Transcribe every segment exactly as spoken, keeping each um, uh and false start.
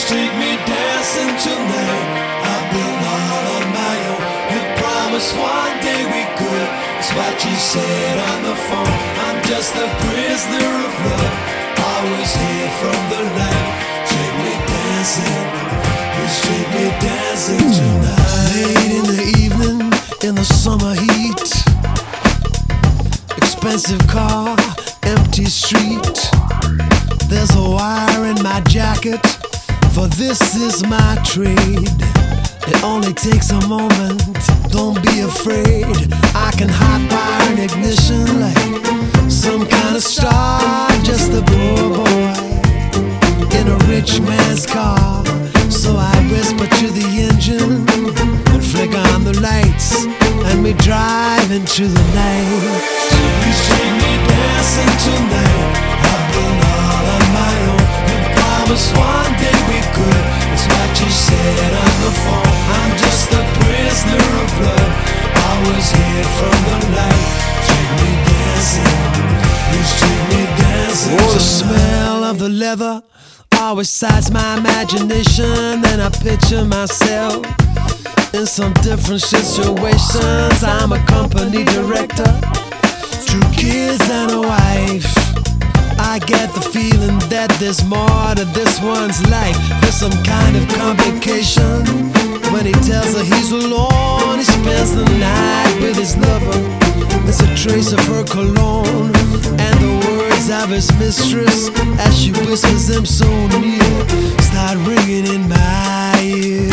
take me dancing tonight. I've been all on my own. You promised one day we could. It's what you said on the phone. I'm just a prisoner of love, always here from the light. Take me dancing, please take me dancing tonight. Late in the evening, in the summer heat, expensive car, empty street. There's a wire in my jacket, for this is my trade. It only takes a moment, don't be afraid. I can hot wire an ignition like some kind of star. Just a poor boy in a rich man's car. So I whisper to the engine and flick on the lights, and we drive into the night. Please take me dancing tonight. I've been all on my own. You promised one day we could. It's what you said on the phone. I'm just a prisoner of love, always here from the light. Take me dancing, please take me dancing. Oh, the smell of the leather always excites my imagination, and I picture myself in some different situations. I'm a company director, two kids and a wife. I get the feeling that there's more to this one's life. There's some kind of complication when he tells her he's alone. He spends the night with his lover. There's a trace of her cologne and the words of his mistress as she whispers them so near, start ringing in my ear.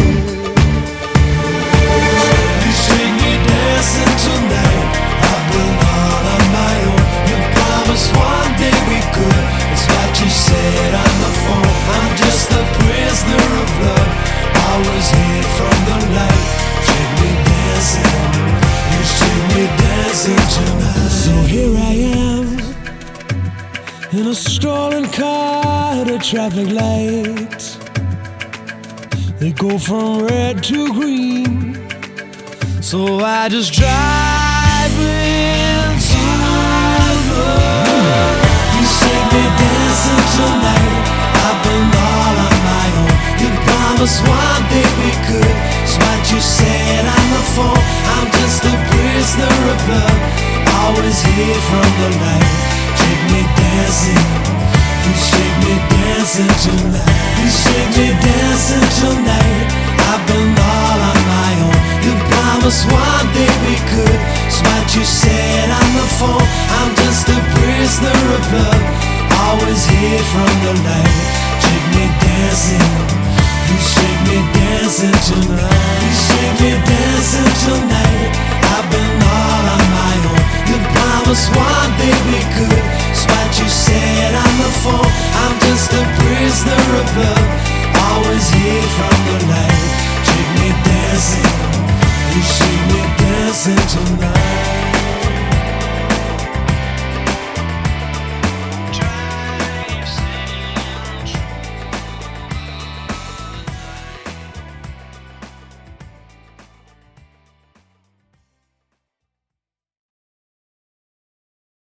Please take me dancing tonight. I've been all on my own. You promised one day we could. It's what you said on the phone. I'm just a prisoner of love, always here from the light. Take me dancing, please take me dancing tonight. So here I am in a stolen car at a traffic light. They go from red to green, so I just drive into the. Please take me dancing tonight. I've been all on my own. You promised one day we could. It's what you said on the phone. I'm just a prisoner of love, always here from the light. Take me dancing, please take me dancing tonight. Please take me dancing tonight. I've been all on my own. You promised one day we could. It's what you said on the phone. I'm just a prisoner of love, always here from the light. Take me dancing, please take me dancing tonight. Please take me dancing tonight. I've been all on my own. You promised one day we could. It's what you said on the phone. I'm just a prisoner of love, always here from the light. Take me dancing, please take me dancing tonight.